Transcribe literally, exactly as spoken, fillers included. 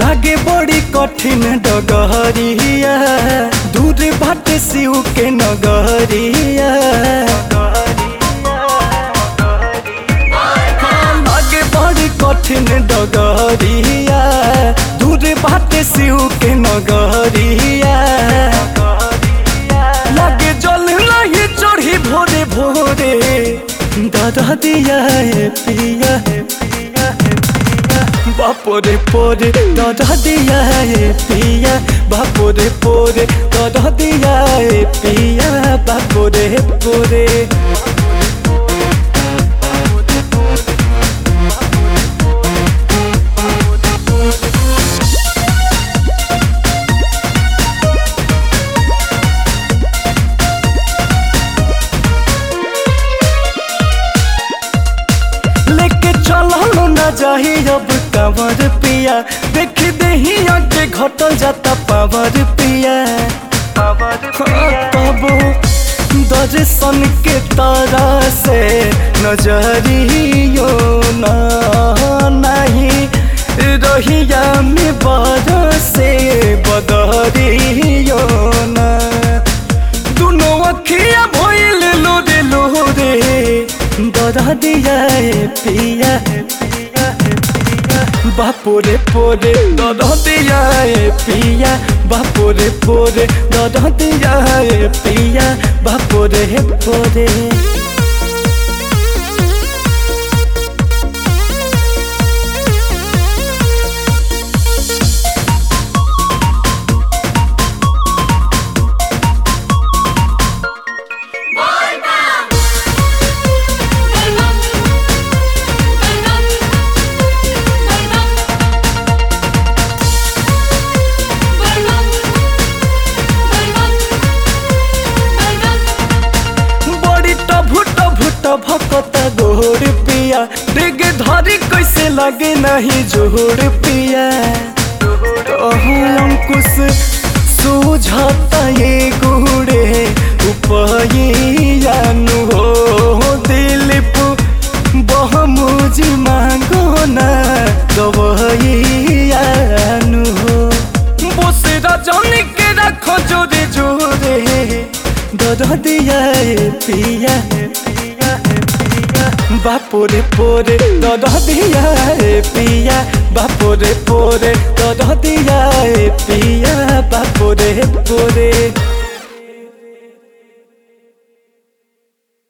लागे बड़ी कठिन डगरिया दूर बाटे शिव के नगरिया। लागे बड़ी कठिन डगरिया दूर बाटे शिव के नगरिया। लागे जल नहीं चढ़ी भोरे भोरे दादा दिया है पिया बापोरे पोरे दादा दिया है पिया बापोरे पोरे दादा दिया है पिया बापोरे पोरे। जाही अब कांवर पिया देख दही आगे घटल जाता पावर पिया। तबो दर्शन के तारा से नजरियो ना नहीं रहिया में बरसे बदरियो ना। दोनों अखिया भइल लोरे लोरे दादा दिया पिया बापोरे पोरे दादा दिया है पिया बापोरे पोरे दादा दिया है पिया बापोरे पोरे। भकता गोड़ पिया डिग धरी कैसे लगे नहीं जोड़ पिया। अंकुश सूझता ये गुड़े उपयानु हो दिलीप बहुमुजी मांगो ना गवैयानु हो। बोसरा जाने के रखो जोरे जोरे दादा दिया पिया बापोरे पोरे दादा दिया है पिया बापोरे पोरे दादा दिया है पिया बापोरे पोरे।